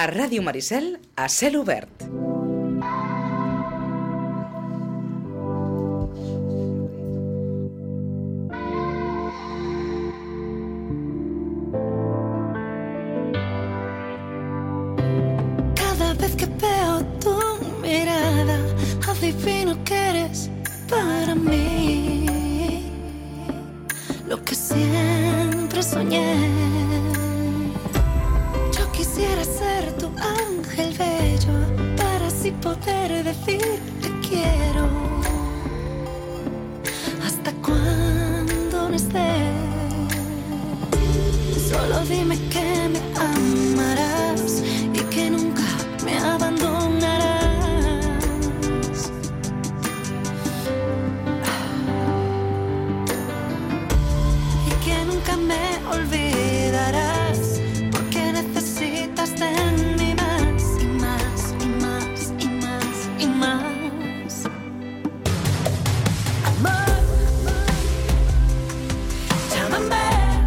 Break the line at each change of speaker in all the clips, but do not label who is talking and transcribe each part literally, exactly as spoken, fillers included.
A Ràdio Maricel, a cel obert.
Cada vez que veo tu mirada, adivino que eres para mí lo que siempre soñé. Yo quisiera ser tu ángel bello para así poder decir te quiero hasta cuando no esté. Solo dime que me amarás y que nunca me abandonarás y que nunca me olvidarás, porque necesitas de mí más y más y más y más y más. Amor, llámame.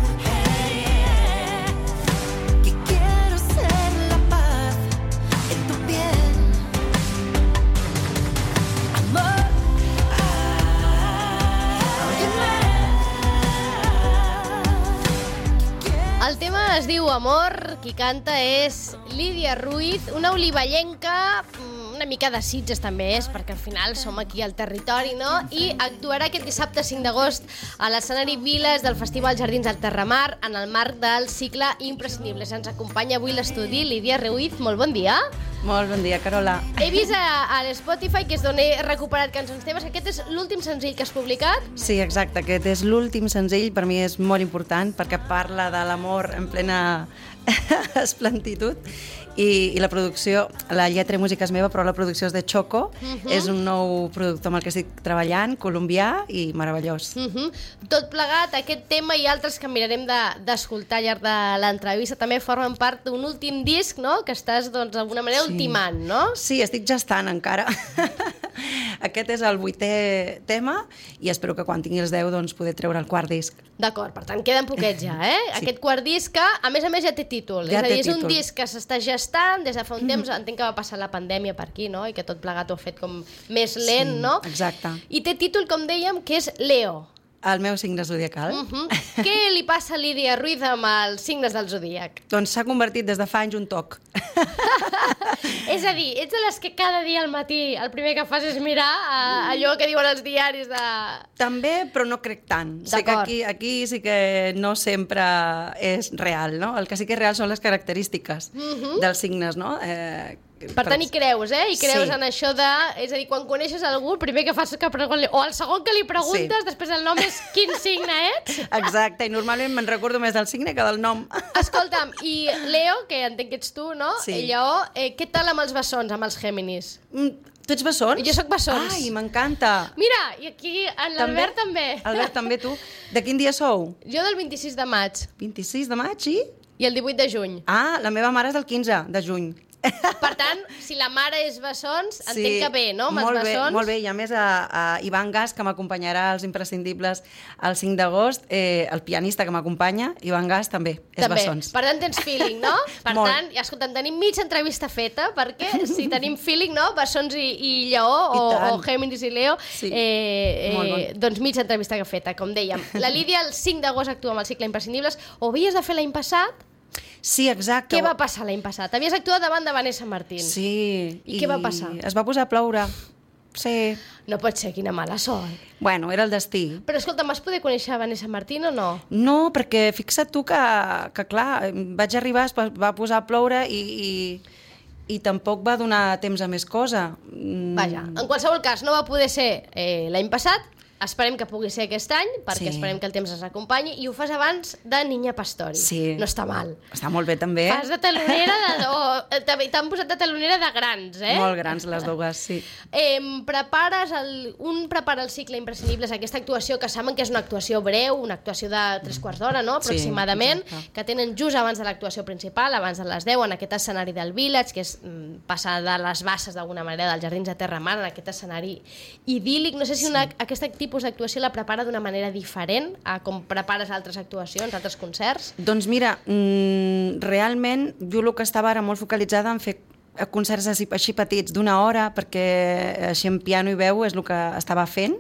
El tema es diu Amor, qui canta és Lídia Ruiz, una olivellenca, una mica de Sitges també és, perquè al final som aquí al territori, no? I actuarà aquest dissabte cinc d'agost a l'escenari Viles del Festival Jardins del Terramar en el marc del cicle Imprescindibles. Ens acompanya avui l'estudi Lídia Ruiz. Molt bon dia.
Molt bon dia, Carola.
He vist a, a l'Spotify, que és d'on he recuperat cançons teves. Aquest és l'últim senzill que has publicat?
Sí, exacte. Aquest és l'últim senzill. Per mi és molt important perquè parla de l'amor en plena esplentitud. I, i la producció, la lletra i música és meva, però la producció és de Choco. Uh-huh. És un nou productor amb el que estic treballant, colombià i meravellós.
Uh-huh. Tot plegat, aquest tema i altres que mirarem d'escoltar de, al llarg de l'entrevista també formen part d'un últim disc, no?, que estàs, doncs, d'alguna manera sí. ultimant, no?
Sí, estic gestant encara. Aquest és el vuitè tema i espero que quan tingui els deu doncs, poder treure el quart disc.
D'acord, per tant, queden poquets ja, eh? Sí. Aquest quart disc, que, a més a més, ja té títol.
Ja
és a dir, és
títol.
un disc que s'està gestant des de fa un temps. Mm-hmm. Entenc que va passar la pandèmia per aquí, no?, i que tot plegat ho ha fet com més lent,
sí,
no?
Exacte.
I té títol, com dèiem, que és Leo.
El meu signe zodiacal.
Uh-huh. Què li passa a Lídia Ruiz amb els signes del zodíac?
Doncs s'ha convertit des de fa anys un toc.
És a dir, ets de les que cada dia al matí el primer que fas és mirar uh, allò que diuen els diaris de...
També, però no crec tant. Sé que aquí, aquí sí que no sempre és real, no? El que sí que és real són les característiques uh-huh. dels signes, no? Eh,
Per tant, hi creus, eh? Hi creus
sí.
en això de... És a dir, quan coneixes algú, el primer que fas és que pregunti... O el segon que li preguntes, sí. després el nom és quin signe ets?
Exacte, i normalment me'n recordo més del signe que del nom.
Escolta'm, i Leo, que entenc que ets tu, no?
Sí.
El lleó, eh, què tal amb els bessons, amb els Géminis?
Mm, tu ets bessons?
Jo soc bessons.
Ai, m'encanta.
Mira, i aquí en l'Albert també.
Albert, també tu. De quin dia sou?
Jo del vint-i-sis de maig.
vint-i-sis de maig i?
I el divuit de juny.
Ah, la meva mare és del quinze de juny.
Per tant, si la mare és bessons, entenc
sí,
que bé, no? Amb
molt
els bessons.
Bé, molt bé, i a més a, a Ivan Gas, que m'acompanyarà als Imprescindibles el cinc d'agost, eh, el pianista que m'acompanya, Ivan Gas, també és
també.
bessons.
Per tant, tens feeling, no? Per
molt.
tant, ja, escolta'm, tenim mitja entrevista feta, perquè si tenim feeling, no? Bessons i, i lleó, o, o Géminis i Leo,
sí.
eh,
bon.
eh, doncs mitja entrevista que feta, com dèiem. La Lídia el cinc d'agost actua amb el cicle Imprescindibles. Ho havies de fer l'any passat?
Sí, exacte.
Què va passar l'any passat? Havies actuat davant de Vanessa Martín.
Sí.
I, I què va passar?
Es va posar a ploure. Sí.
No pot ser, quina mala sort.
Bueno, era el destí.
Però escolta, vas poder conèixer Vanessa Martín o no?
No, perquè fixa't tu que, que clar, vaig arribar, es va posar a ploure i, i, i tampoc va donar temps a més cosa.
Vaja, en qualsevol cas, no va poder ser eh, l'any passat. Esperem que pugui ser aquest any, perquè sí. esperem que el temps ens acompanyi, i ho fas abans de Niña Pastori.
Sí.
No està mal.
Està molt bé, també.
Fas de talonera, de, o t'han posat de talonera de grans, eh?
Molt grans, les dues, sí.
Eh, prepares el, un prepara el cicle Imprescindibles, aquesta actuació que saben que és una actuació breu, una actuació de tres quarts d'hora, no?, aproximadament, sí, que tenen just abans de l'actuació principal, abans de les deu, en aquest escenari del Village, que és mm, passar de les basses d'alguna manera dels Jardins de Terramar, en aquest escenari idíl·lic. No sé si una, sí. aquesta activitat tipus d'actuació la prepara d'una manera diferent a com prepares altres actuacions, altres concerts?
Doncs mira, mmm, realment jo el que estava ara molt focalitzat focalitzada en fer concerts així, així petits d'una hora, perquè així en piano i veu és el que estava fent,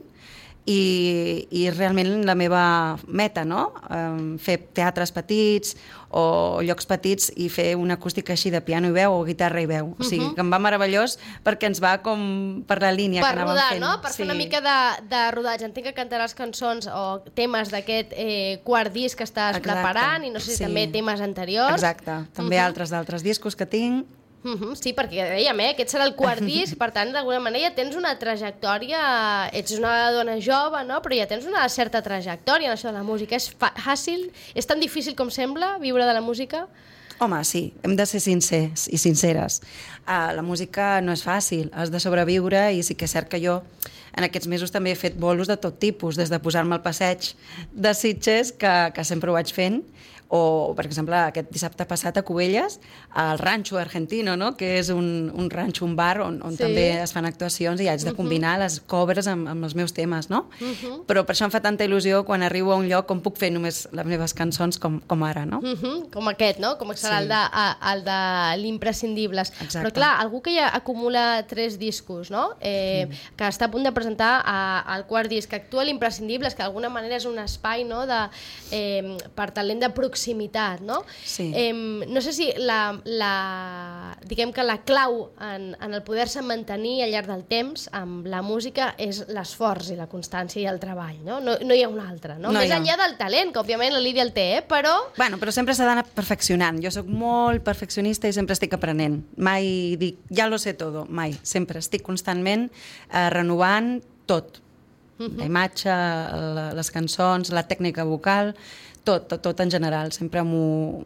i, i realment la meva meta, no? Um, fer teatres petits o llocs petits i fer una acústica així de piano i veu o guitarra i veu. Uh -huh. O sigui, que em va meravellós perquè ens va com per la línia
per
que anàvem
rodar,
fent.
No? Per sí. fer una mica de, de rodatge. Entenc que cantaràs cançons o temes d'aquest eh, quart disc que estàs Exacte. preparant i no sé si sí. també temes anteriors.
Exacte. També uh -huh. altres d'altres discos que tinc.
Uh -huh, sí, perquè dèiem, eh, aquest serà el quart disc, per tant, d'alguna manera ja tens una trajectòria, ets una dona jove, no? Però ja tens una certa trajectòria en això de la música. És fàcil? És tan difícil com sembla viure de la música?
Home, sí, hem de ser sincers i sinceres. Uh, la música no és fàcil, has de sobreviure i sí que és cert que jo en aquests mesos també he fet bolos de tot tipus, des de posar-me al passeig de Sitges, que, que sempre ho vaig fent, o, per exemple, aquest dissabte passat a Cubelles, al Rancho Argentino, no? Que és un, un ranxo, un bar on, on sí. també es fan actuacions i haig de combinar uh -huh. les covers amb, amb els meus temes, no? Uh -huh. Però per això em fa tanta il·lusió quan arribo a un lloc on puc fer només les meves cançons com, com ara, no?
Uh -huh. Com aquest, no? Com serà sí. el, de, el de l'Imprescindibles.
Exacte.
Però clar, algú que ja acumula tres discos, no? Eh, sí. Que està a punt de presentar a, el quart disc, que actua l'Imprescindibles, que d'alguna manera és un espai, no? de, eh, per talent de proximitat, no?
Sí.
Eh, no sé si la, la, diguem que la clau en, en el poder-se mantenir al llarg del temps amb la música és l'esforç i la constància i el treball, no? No, no hi ha una altra, no? no Més enllà del talent, que òbviament la Lídia el té, eh? però...
Bueno, però sempre s'ha d'anar perfeccionant. Jo sóc molt perfeccionista i sempre estic aprenent. Mai dic, ja lo sé todo, mai. Sempre estic constantment eh, renovant tot. Uh-huh. La imatge, la, les cançons, la tècnica vocal, tot, tot, tot en general. Sempre m'ho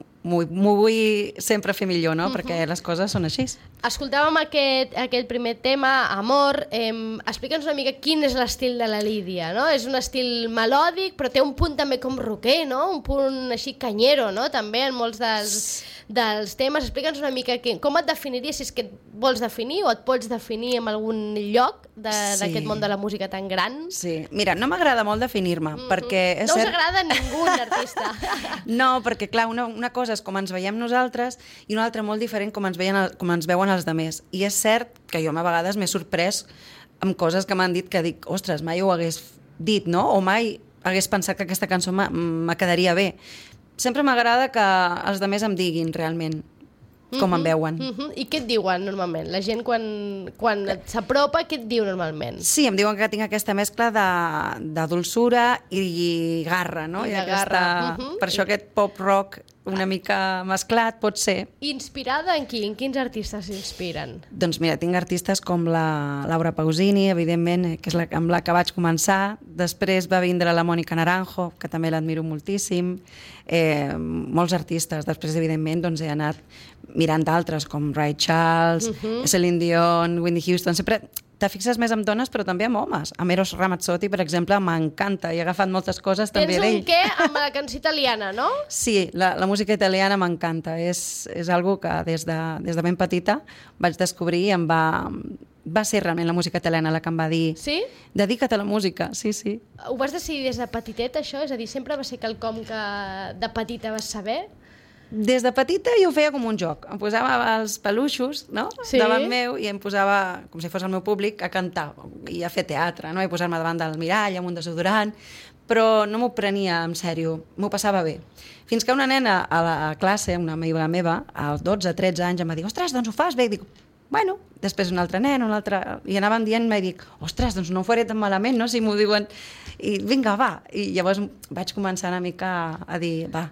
vull sempre fer millor, no? Uh-huh. Perquè les coses són així.
Escoltàvem aquest, aquest primer tema, Amor. Eh, Explica'ns una mica quin és l'estil de la Lídia, no? És un estil melòdic, però té un punt també com rocker, no? Un punt així canyero, no? També en molts dels, dels temes. Explica'ns una mica que, com et definiries, si és que et vols definir o et pots definir en algun lloc d'aquest sí. món de la música tan gran.
Sí, mira, no m'agrada molt definir-me, mm-hmm. perquè... És
no us
cert...
agrada a ningú, artista.
No, perquè clar, una, una cosa és com ens veiem nosaltres i una altra molt diferent com ens, veien, com ens veuen els demés. I és cert que jo a vegades m'he sorprès amb coses que m'han dit que dic, ostres, mai ho hagués dit, no? O mai hagués pensat que aquesta cançó me quedaria bé. Sempre m'agrada que els demés em diguin realment com em veuen.
Uh-huh. I què et diuen normalment? La gent quan, quan s'apropa, què et diu normalment?
Sí, em diuen que tinc aquesta mescla de, de dolçura i garra, no?
I,
I
de
aquesta,
garra. Uh-huh.
Per això aquest pop-rock una mica mesclat, pot ser.
Inspirada en qui? En quins artistes s'inspiren?
Doncs mira, tinc artistes com la Laura Pausini, evidentment, que és la, amb la que vaig començar. Després va vindre la Mònica Naranjo, que també l'admiro moltíssim. Eh, molts artistes. Després, evidentment, doncs, he anat mirant d'altres, com Ray Charles, uh-huh. Celine Dion, Whitney Houston. Sempre te fixes més amb dones, però també amb homes. A Eros Ramazzotti, per exemple, m'encanta. He agafat moltes coses també d'ell.
Tens un què amb la cançó italiana, no?
Sí, la, la música italiana m'encanta. És, és algo que des de, des de ben petita vaig descobrir i em va... Va ser realment la música italiana la que em va dir...
Sí?
Dedica't a la música, sí, sí.
Ho vas decidir des de petiteta, això? És a dir, sempre va ser quelcom que de petita vas saber?
Des de petita jo ho feia com un joc. Em posava els peluixos, no?
Sí.
Davant meu i em posava, com si fos el meu públic, a cantar i a fer teatre, no? I posar-me davant del mirall amb un desodorant, però no m'ho prenia en sèrio, m'ho passava bé. Fins que una nena a la classe, una amiga meva, als dotze tretze anys, em va dir, ostres, doncs ho fas bé. I dic, bueno, després un altre nen, un altre... I anàvem dient-me i dic, ostres, doncs no ho faré tan malament, no? Si m'ho diuen... I vinga, va. I llavors vaig començar una mica a dir, va,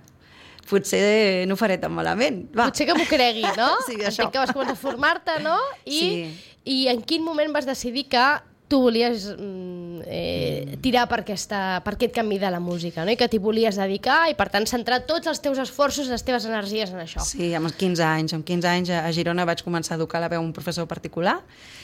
potser no ho faré tan malament. Va.
Potser que m'ho cregui, no?
Sí, això.
Entenc que vas començar a formar-te, no? I,
sí.
I en quin moment vas decidir que tu volies mm, eh, tirar per, aquesta, per aquest camí de la música, no? I que t'hi volies dedicar i, per tant, centrar tots els teus esforços i les teves energies en això?
Sí, amb quinze anys. Amb quinze anys a Girona vaig començar a educar la veu un professor particular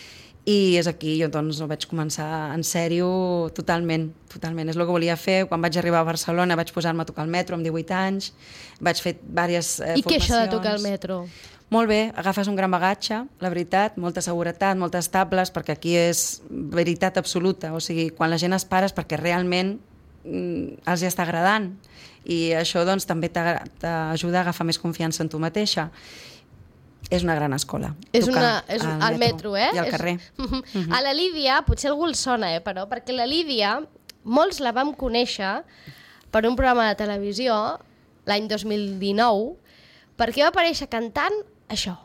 i és aquí, jo doncs vaig començar en sèrio totalment, totalment. És el que volia fer. Quan vaig arribar a Barcelona vaig posar-me a tocar el metro amb divuit anys, vaig fer diverses eh,
I
formacions. I què
això de tocar el metro?
Molt bé, agafes un gran bagatge, la veritat, molta seguretat, moltes tables, perquè aquí és veritat absoluta. O sigui, quan la gent es para és perquè realment mm, els hi està agradant. I això doncs també t'ajuda a agafar més confiança en tu mateixa. és una gran escola.
És
tocar
una, és un, al metro, eh?
I al
És,
carrer.
uh -huh. Uh -huh. A la Lídia, potser algú el sona, eh, però, perquè la Lídia, molts la vam conèixer per un programa de televisió l'any dos mil dinou, perquè va aparèixer cantant això.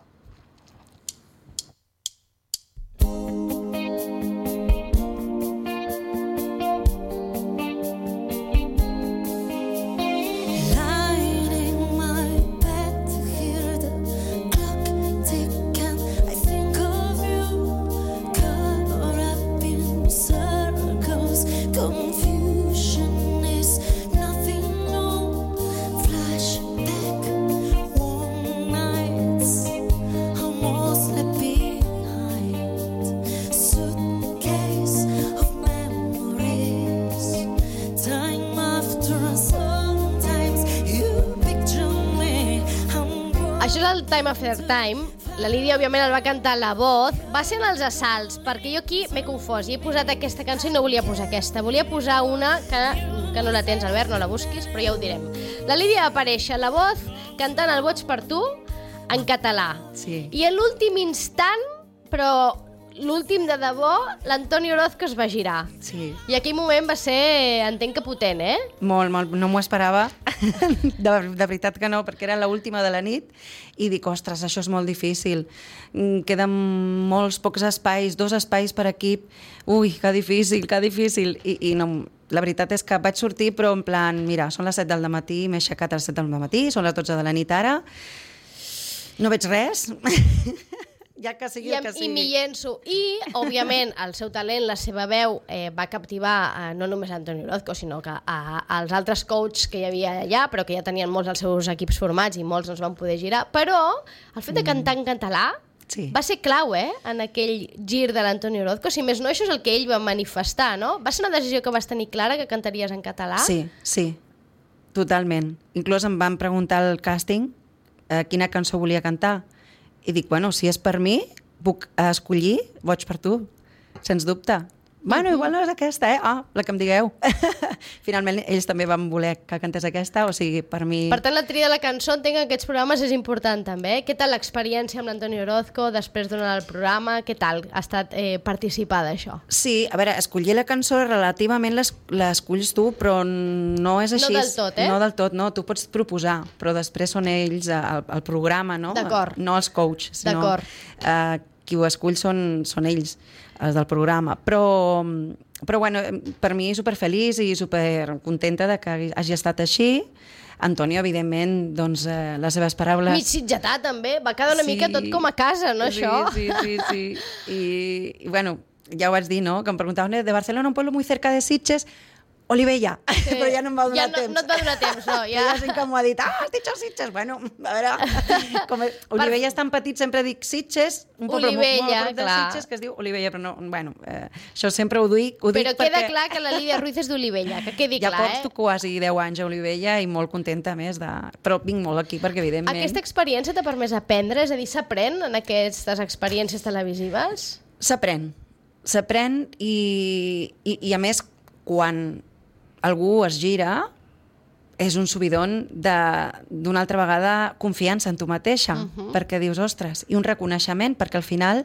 Això és el Time After Time. La Lídia, òbviament, el va cantar La Voz. Va ser en els assalts, perquè jo aquí m'he confós i he posat aquesta cançó i no volia posar aquesta. Volia posar una que, que no la tens, Albert, no la busquis, però ja ho direm. La Lídia va aparèixer a La Voz cantant El boig per tu en català.
Sí.
I en l'últim instant, però l'últim de debò, l'Antoni Orozco es va girar.
Sí.
I aquell moment va ser, entenc que potent, eh?
Molt, molt, no m'ho esperava, de, de veritat que no, perquè era l'última de la nit i dic, ostres, això és molt difícil, queden molts pocs espais, dos espais per equip, ui, que difícil, que difícil, i, i no, la veritat és que vaig sortir, però en plan, mira, són les set del matí, m'he aixecat a les set del matí, són les dotze de la nit ara, no veig res, ja que sigui
I,
el que sigui.
I m'hi llenço. I, òbviament, el seu talent, la seva veu, eh, va captivar eh, no només a Antoni Orozco, sinó que a, als altres coaches que hi havia allà, però que ja tenien molts els seus equips formats i molts no es van poder girar. Però el fet de cantar en català
Sí.
va ser clau, eh?, en aquell gir de l'Antoni Orozco. Si més no, això és el que ell va manifestar, no? Va ser una decisió que vas tenir clara, que cantaries en català?
Sí, sí, totalment. Inclús em van preguntar al càsting eh, quina cançó volia cantar. I dic, bueno, si és per mi, puc escollir Boig per tu, sens dubte. Bueno, igual no és aquesta, eh? Ah, la que em digueu. Finalment, ells també van voler que cantés aquesta, o sigui, per mi...
Per tant, la tria de la cançó, entenc que aquests programes és important també. Eh? Què tal l'experiència amb l'Antoni Orozco després d'anar al programa? Què tal ha estat eh, participar d'això?
Sí, a veure, escollir la cançó relativament l'es- l'escolls tu, però no és així.
No del tot, eh?
No del tot, no. Tu pots proposar, però després són ells al, al programa, no?
D'acord.
No els coaches, sinó
D'acord.
eh, qui ho escull són, són ells, els del programa. Però, però bueno, per mi superfeliç i supercontenta de que hagi estat així. Antonio, evidentment, doncs, eh, les seves paraules...
Mig sitgetà, també. Va quedar una
Sí.
mica tot com a casa, no,
Sí,
això?
Sí, sí, sí. I, i bueno, ja ho vaig dir, no? Que em preguntaven de Barcelona, un pueblo muy cerca de Sitges, Olivella.
Sí.
Però ja no em va donar
Ja no-
temps.
no et va donar temps, no, ja.
Que ja gent que m'ho ha dit, ah, has dit Sitges. Bueno, a veure, com és, Olivella és tan petit, sempre dic Sitges, un poble molt, molt
Olivella,
a prop de
clar.
Sitges, que es diu Olivella, però no, bueno, eh, això sempre ho dic, ho
Però
dic
queda
perquè...
clar que la Lídia Ruiz és d'Olivella, que quedi
Ja
clar,
porto
eh?
quasi deu anys a Olivella i molt contenta més de... Però vinc molt aquí perquè, evidentment...
Aquesta experiència t'ha permès aprendre? És a dir, s'aprèn en aquestes experiències televisives?
S'aprèn, s'aprèn i, i, i a més quan algú es gira és un subidon d'una altra vegada confiança en tu mateixa, uh -huh. perquè dius, ostres, i un reconeixement, perquè al final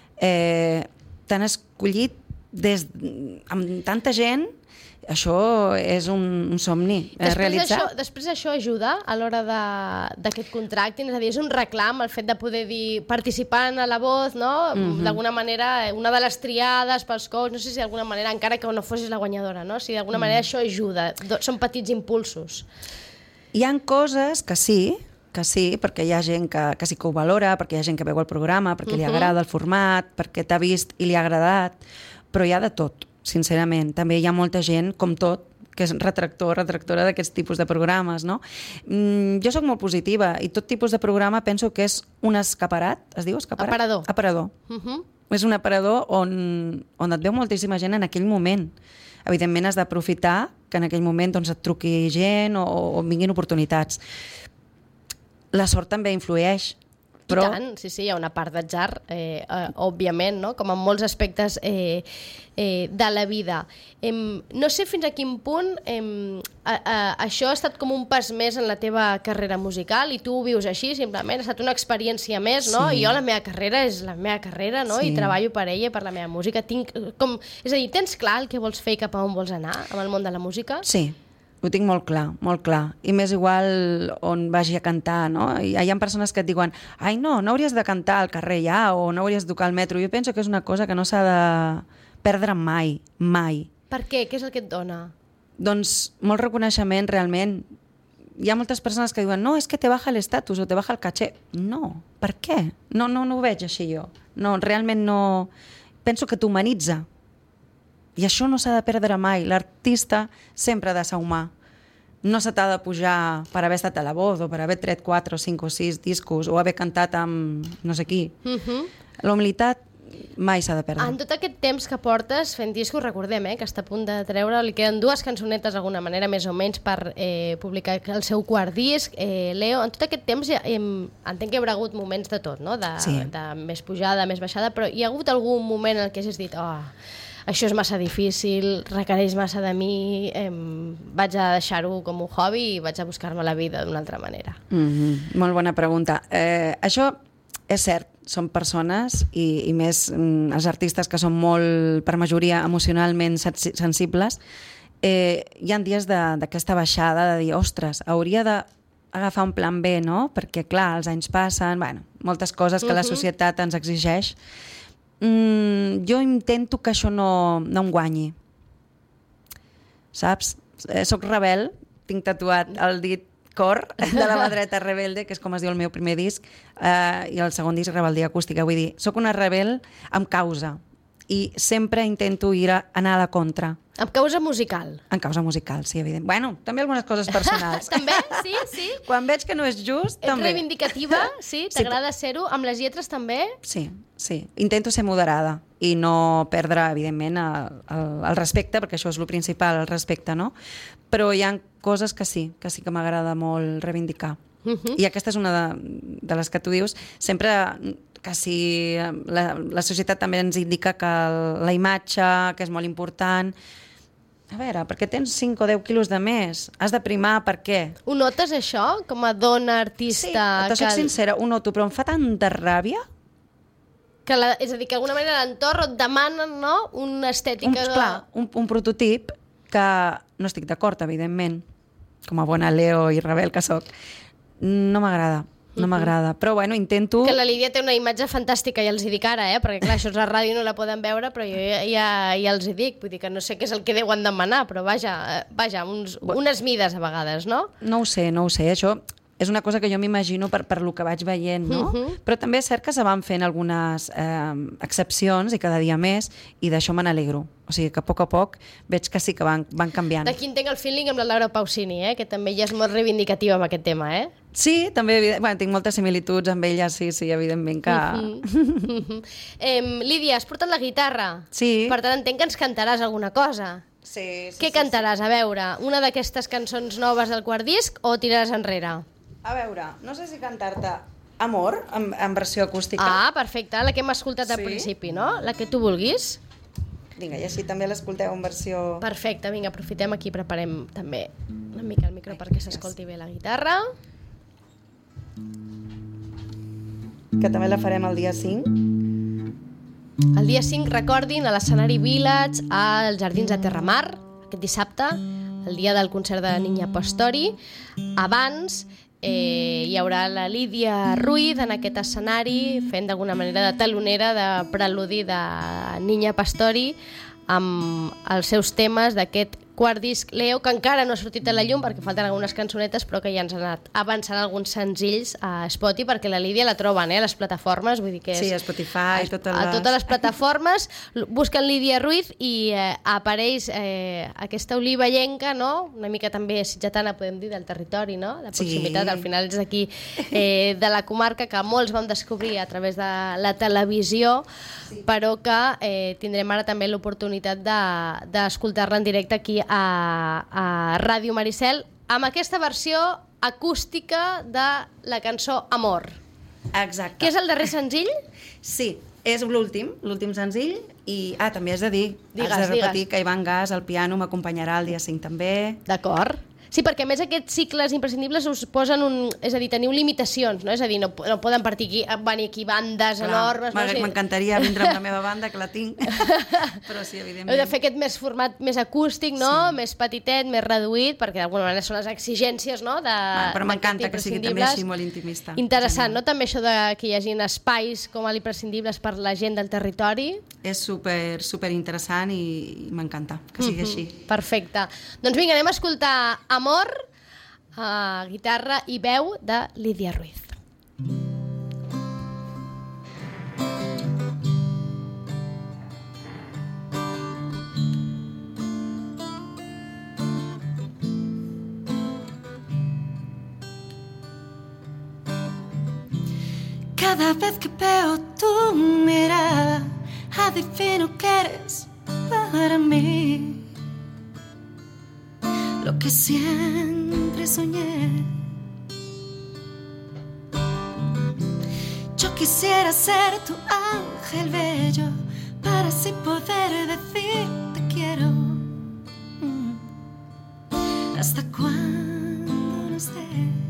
eh, t'han escollit des, amb tanta gent. Això és un, un somni eh,
Després
realitzat.
això, després això ajuda a l'hora de- d'aquest contracte, és a dir, és un reclam el fet de poder dir, participant a La Voz, no?
Mhm.
D'alguna manera, una de les triades pels coaches, no sé si d'alguna manera, encara que no fossis la guanyadora, no? Si d'alguna manera això ajuda, Do- són petits impulsos.
Hi han coses que sí, que sí, perquè hi ha gent que, que sí que ho valora, perquè hi ha gent que veu el programa, perquè li
Mhm.
agrada el format, perquè t'ha vist i li ha agradat, però hi ha de tot, sincerament. També hi ha molta gent, com tot, que és retractor, retractora d'aquests tipus de programes, no? Mm, jo sóc molt positiva i tot tipus de programa penso que és un escaparat, es diu escaparat?
Aparador.
Aparador.
Uh -huh.
És un aparador on, on et veu moltíssima gent en aquell moment. Evidentment has d'aprofitar que en aquell moment doncs, et truqui gent o, o vinguin oportunitats. La sort també influeix. Però...
I tant, sí, sí, hi ha una part d'atzar, eh, eh, òbviament, no? Com en molts aspectes eh, eh, de la vida. Eh, no sé fins a quin punt eh, a, a, això ha estat com un pas més en la teva carrera musical i tu ho vius així, simplement, ha estat una experiència més, no?
Sí.
I jo la meva carrera és la meva carrera, no?
Sí.
I treballo per ella, per la meva música. Tinc, com, és a dir, tens clar el que vols fer i cap a on vols anar amb el món de la música?
Sí, ho tinc molt clar, molt clar. I més igual on vagi a cantar, no? Hi ha persones que et diuen ai, no, no hauries de cantar al carrer ja o no hauries de tocar al metro. Jo penso que és una cosa que no s'ha de perdre mai, mai.
Per què? Què és el que et dona?
Doncs molt reconeixement, realment. Hi ha moltes persones que diuen no, és que te baja l'estatus o te baja el caché. No, per què? No, no, no ho veig així jo. No, realment no... Penso que t'humanitza. I això no s'ha de perdre mai. L'artista sempre ha de ser humà. No se t'ha de pujar per haver estat a la Voz o per haver tret quatre o cinc o sis discos o haver cantat amb no sé qui.
Uh-huh.
La humilitat mai s'ha de perdre.
En tot aquest temps que portes fent discos, recordem eh, que està a punt de treure, li queden dues cançonetes d'alguna manera més o menys per eh, publicar el seu quart disc. Eh, Leo, en tot aquest temps ja, eh, entenc que hi haurà hagut moments de tot, no? de,
Sí.
de més pujada, més baixada, però hi ha hagut algun moment en què hagis dit oh, això és massa difícil, requereix massa de mi, eh, vaig a deixar-ho com un hobby i vaig a buscar-me la vida d'una altra manera.
Mm-hmm. Molt bona pregunta. Eh, això és cert, són persones i, i més mm, els artistes que són molt, per majoria, emocionalment sensi- sensibles, eh, hi ha dies de- d'aquesta baixada de dir, ostres, hauria d'agafar un plan B, no? Perquè, clar, els anys passen, bueno, moltes coses que la
Mhm.
societat ens exigeix. Mm, jo intento que això no, no em guanyi. Saps? Eh, soc rebel, tinc tatuat el dit cor de la mà dreta Rebelde, que és com es diu el meu primer disc, eh, i el segon disc Rebeldia Acústica. Vull dir, soc una rebel amb causa i sempre intento ir a, anar a la contra.
Amb causa musical.
En causa musical, sí, evident. Bueno, també algunes coses personals.
També? Sí, sí.
Quan veig que no és just,
Ets
també.
reivindicativa, sí?
Sí,
T'agrada ser-ho? Amb les lletres també?
Sí, sí. Intento ser moderada i no perdre, evidentment, el, el, el respecte, perquè això és el principal, el respecte, no? Però hi ha coses que sí, que sí que m'agrada molt reivindicar.
Uh-huh.
I aquesta és una de, de les que tu dius. Sempre que si la, la societat també ens indica que el, la imatge, que és molt important... A veure, perquè tens cinc o deu quilos de més? Has de primar per què?
Ho notes, això, com a dona
Sí,
artista?
te soc
que...
sincera, ho noto, però em fa tanta ràbia.
Que la, és a dir, que d'alguna manera l'entorn et demanen, no?, una estètica...
Un,
de...
clar, un, un prototip que no estic d'acord, evidentment, com a bona Leo i rebel que sóc. No m'agrada, no m'agrada. Però, bueno, intento...
Que la Lídia té una imatge fantàstica, ja els hi dic ara, eh? Perquè clar, això és la ràdio, no la poden veure, però jo ja, ja, ja els hi dic, vull dir que no sé què és el que deuen demanar, però vaja, eh, vaja uns, unes mides a vegades, no?
No ho sé, no ho sé, això és una cosa que jo m'imagino per, per lo que vaig veient, no?
Mhm.
Però també és cert que se van fent algunes eh, excepcions i cada dia més, i d'això me n'alegro. O sigui que a poc a poc veig que sí que van, van canviant.
D'aquí en tinc el feeling amb la Laura Pausini, eh? Que també ja és molt reivindicativa amb aquest tema, eh?
Sí, també, evident- bueno, tinc moltes similituds amb ella, sí, sí, evidentment que...
Mhm. Em, Lídia, has portat la guitarra?
Sí.
Per tant, entenc que ens cantaràs alguna cosa.
Sí, sí,
Què cantaràs? A veure, una d'aquestes cançons noves del quart disc o tiraràs enrere?
A veure, no sé si cantar-te Amor, en, en versió acústica.
Ah, perfecte, la que hem escoltat al
Sí.
principi, no? La que tu vulguis.
Vinga, i així també l'escolteu en versió...
Perfecte, vinga, aprofitem aquí, preparem també una mica el micro perquè s'escolti bé la guitarra.
Que també la farem el dia cinc.
El dia cinc, recordin, a l'escenari Village, als Jardins de Terramar, aquest dissabte, el dia del concert de Niña Pastori. Abans eh, hi haurà la Lídia Ruiz en aquest escenari, fent d'alguna manera de talonera, de preludi de Niña Pastori, amb els seus temes d'aquest quart disc Leo, que encara no ha sortit a la llum perquè falten algunes cançonetes, però que ja ens han anat avançant alguns senzills a Spotify, perquè la Lídia la troben eh, a les plataformes, vull dir que és...
Sí, a Spotify,
a,
totes
a
les...
totes les plataformes, busquen Lídia Ruiz i eh, apareix eh, aquesta oliva llenca, no? Una mica també sitgetana, podem dir, del territori, no? La proximitat,
Sí.
al final és d'aquí, eh, de la comarca, que molts vam descobrir a través de la televisió, sí. Però que eh, tindrem ara també l'oportunitat de- d'escoltar-la en directe aquí a, a Ràdio Maricel, amb aquesta versió acústica de la cançó Amor.
Exacte.
Que és el darrer senzill?
Sí, és l'últim, l'últim senzill, i ah, també has de dir,
Digues,
has de repetir
digues.
que Ivan Gas, al piano, m'acompanyarà el dia cinc també.
D'acord. Sí, perquè a més aquests cicles imprescindibles us posen un... És a dir, teniu limitacions, no? És a dir, no, no poden partir aquí, venir aquí bandes
Clar,
enormes... No? O sigui...
M'encantaria vindre amb la meva banda, que la tinc, però sí, evidentment.
Heu de fer aquest més format més acústic, no? Sí. Més petitet, més reduït, perquè d'alguna manera són les exigències, no? De,
ah, però m'encanta que sigui també així molt intimista.
Interessant, no? També això de que hi hagi espais com a l'imprescindibles per la gent del territori.
És super, super interessant i, i m'encanta que sigui
Mm-hmm.
així.
Perfecte. Doncs vinga, anem a escoltar Amor, a guitarra i veu de Lídia Ruiz.
Cada vez que veo tu mirada, adivino que eres para mí lo que siempre soñé. Yo quisiera ser tu ángel bello para así poder decir te quiero. Mm. Hasta cuando no esté.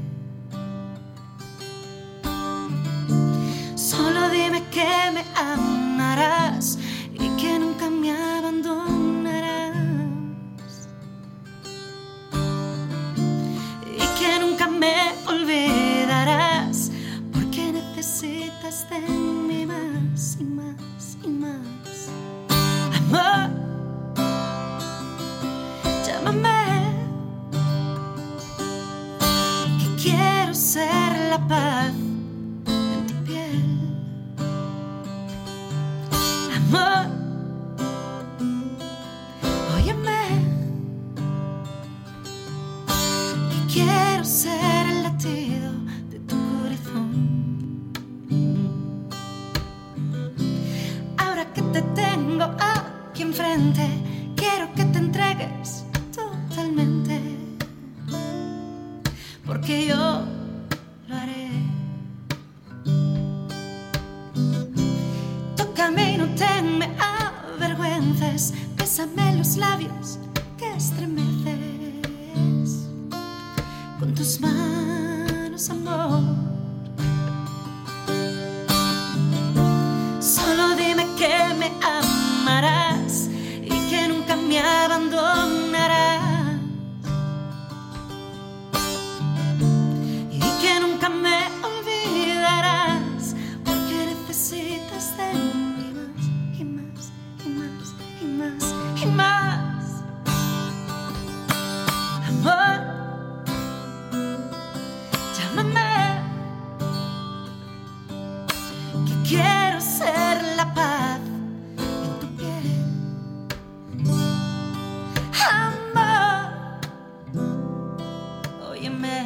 Solo dime que me amarás y que nunca me abandonarás y que nunca me olvidarás, porque necesitas de mí más y más y más. Amor, llámame, que quiero ser la paz. Amor, óyeme, que quiero ser el latido de tu corazón. Ahora que te tengo aquí enfrente, quiero que te entregues totalmente, porque yo lo haré. Tócame y no te me avergüences, bésame los labios que estremeces con tus manos, amor. Solo dime que me amarás y que nunca me abandonarás y que nunca me olvidarás, porque necesitas de mí más y más y más y más y más. Amor, llámame, que quiero ser la paz en tu piel. Amor, óyeme,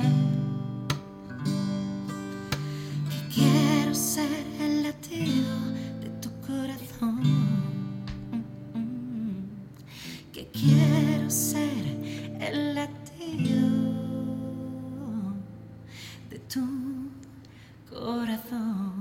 que quiero ser el latido de tu corazón, que quiero ser el latido de tu corazón.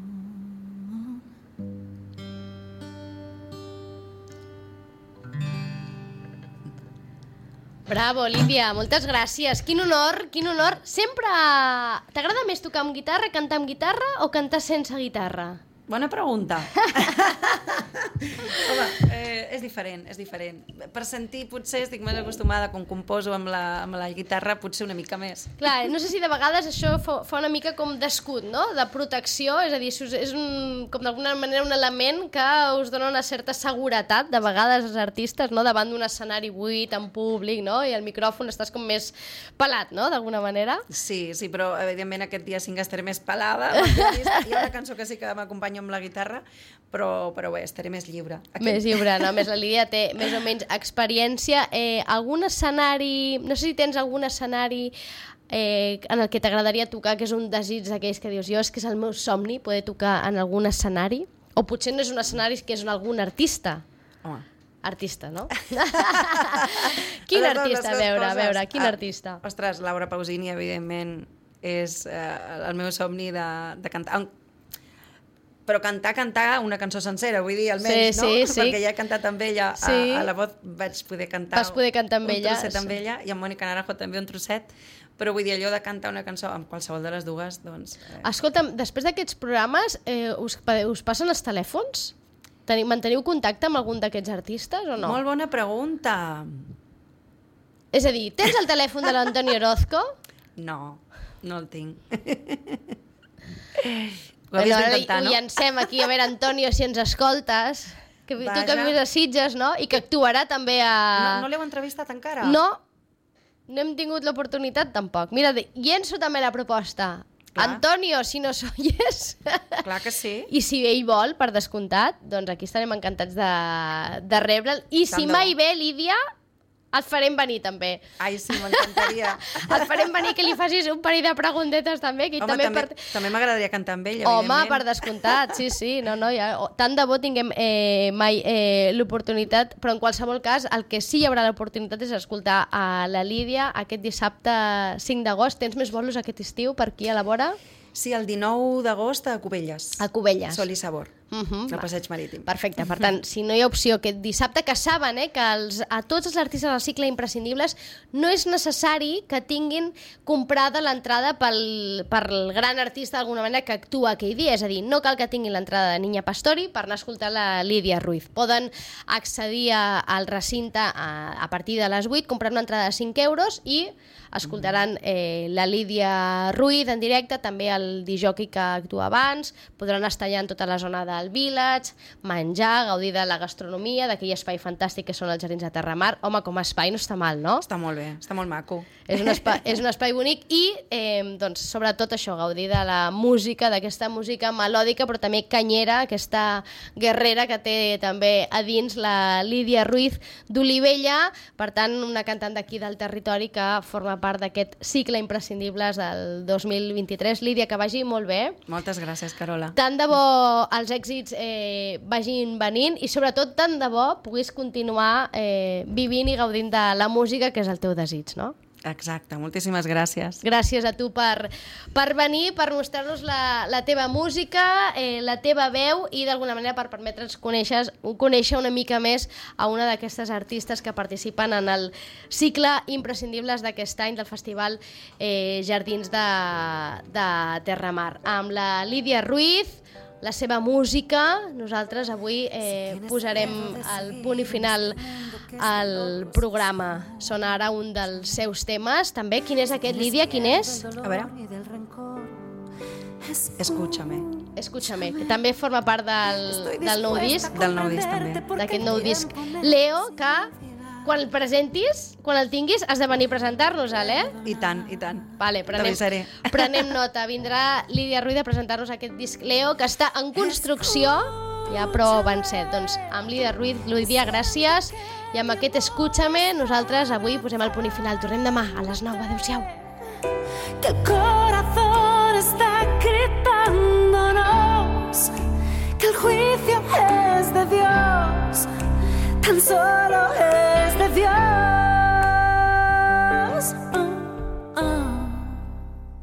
Bravo, Lídia, moltes gràcies. Quin honor, quin honor. Sempre t'agrada més tocar amb guitarra, cantar amb guitarra o cantar sense guitarra?
Bona pregunta. Home, eh, és diferent, és diferent. Per sentir, potser estic més acostumada quan composo amb la, amb la guitarra, potser una mica més.
Clar, no sé si de vegades això fa, fa una mica com d'escut, no? De protecció, és a dir, és un, com d'alguna manera un element que us dona una certa seguretat, de vegades els artistes, no? Davant d'un escenari buit, en públic, no? I al micròfon estàs com més pelat, no? D'alguna manera.
Sí, sí, però evidentment aquest dia cinc estaré més pelada. Hi ha una cançó que sí que m'acompanya amb la guitarra, però, però bé, estaré més lliure. Aquí.
Més lliure, no? Més la Lídia té més o menys experiència. Eh, algun escenari, no sé si tens algun escenari eh, en el que t'agradaria tocar, que és un desig d'aquells que dius, jo és que és el meu somni, poder tocar en algun escenari? O potser no és un escenari, que és un, algun artista?
Home.
Artista, no? Quin artista, a veure, a veure, quin
ah,
artista?
Ostres, Laura Pausini, evidentment, és eh, el meu somni de, de cantar. Però cantar, cantar una cançó sencera, vull dir, almenys,
sí,
no?
Sí, sí.
Perquè ja he cantat amb ella,
sí.
a, a la voz vaig poder cantar,
Vas poder cantar amb
un
ella,
trosset amb
sí.
ella, i amb Mònica Naranjo també un trosset, però vull dir, allò de cantar una cançó amb qualsevol de les dues, doncs... Eh.
Escolta'm, després d'aquests programes, eh, us, us passen els telèfons? Teniu, manteniu contacte amb algun d'aquests artistes o no?
Molt bona pregunta.
És a dir, tens el telèfon de l'Antonio Orozco?
No, no el tinc. Ho
Bueno,
havies
ara
d'intentar,
ho
no?
llancem aquí, a veure, Antonio, si ens escoltes, que tu
Vaja.
que vius a Sitges, no? I que actuarà també a...
No, no l'heu entrevistat encara?
No, no hem tingut l'oportunitat tampoc. Mira, llenço també la proposta.
Clar.
Antonio, si no soies...
Clar que sí.
I si ell vol, per descomptat, doncs aquí estarem encantats de, de rebre'l. I
Tant
si
de
mai
bo.
ve, Lídia, et farem venir també.
Ai, sí, m'encantaria.
Et farem venir que li facis un parell de preguntetes també. Que
Home,
també,
també,
per...
també m'agradaria cantar amb ella,
Home,
evidentment.
per descomptat, sí, sí. No, no, ja, oh, tant de bo tinguem eh, mai eh, l'oportunitat, però en qualsevol cas, el que sí hi haurà l'oportunitat és escoltar a la Lídia aquest dissabte cinc d'agost. Tens més bolos aquest estiu per aquí a la vora?
Sí, el dinou d'agost a Cubelles.
A Cubelles.
Sol i sabor.
Uh -huh,
al passeig marítim.
Perfecte, per tant, si no hi ha opció aquest dissabte, que saben eh, que els, a tots els artistes del cicle imprescindibles no és necessari que tinguin comprada l'entrada pel, pel gran artista d'alguna manera que actua aquell dia, és a dir, no cal que tinguin l'entrada de Niña Pastori per anar a escoltar la Lídia Ruiz. Poden accedir a, al recinte a, a partir de les vuit, comprar una entrada de cinc euros i escoltaran eh, la Lídia Ruiz en directe, també el disjockey que actua abans, podran estar allà en tota la zona del Village, menjar, gaudir de la gastronomia, d'aquell espai fantàstic que són els Jardins de Terramar. Home, com a espai no està mal, no?
Està molt bé, està molt maco.
És un espai, és un espai bonic i, eh, doncs, sobretot això, gaudir de la música, d'aquesta música melòdica, però també canyera, aquesta guerrera que té també a dins la Lídia Ruiz d'Olivella, per tant, una cantant d'aquí del territori que forma part d'aquest cicle imprescindibles del dos mil vint-i-tres. Lídia, que vagi molt bé.
Moltes gràcies, Carola.
Tant de bo els èxits eh, vagin venint i sobretot tant de bo puguis continuar eh, vivint i gaudint de la música, que és el teu desig, no?
Exacte, moltíssimes gràcies.
Gràcies a tu per, per venir, per mostrar-nos la, la teva música, eh, la teva veu i d'alguna manera per permetre'ns conèixer, conèixer una mica més a una d'aquestes artistes que participen en el cicle imprescindibles d'aquest any del Festival eh, Jardins de, de Terramar. Amb la Lídia Ruiz, la seva música, nosaltres avui eh, posarem el punt i final al programa. Sona ara un dels seus temes, també. Quin és aquest, Lídia? Quin és?
A veure. Escúchame.
Escúchame, que també forma part del, del nou disc,
Del nou disc, també.
d'aquest nou disc. Leo, que quan el presentis, quan el tinguis, has de venir a presentar-nos-el, eh?
I tant, i tant.
Vale, prenem,
T'avisaré.
prenem nota. Vindrà Lídia Ruiz a presentar-nos aquest disc Leo, que està en construcció, ja però van ser. Doncs amb Lídia Ruiz, Lídia, gràcies. I amb aquest Escúchame, nosaltres avui posem el punt i final. Tornem demà a les nou. Adéu-siau.
Que el corazón está gritándonos que el juicio es de Dios, tan solo es de Dios.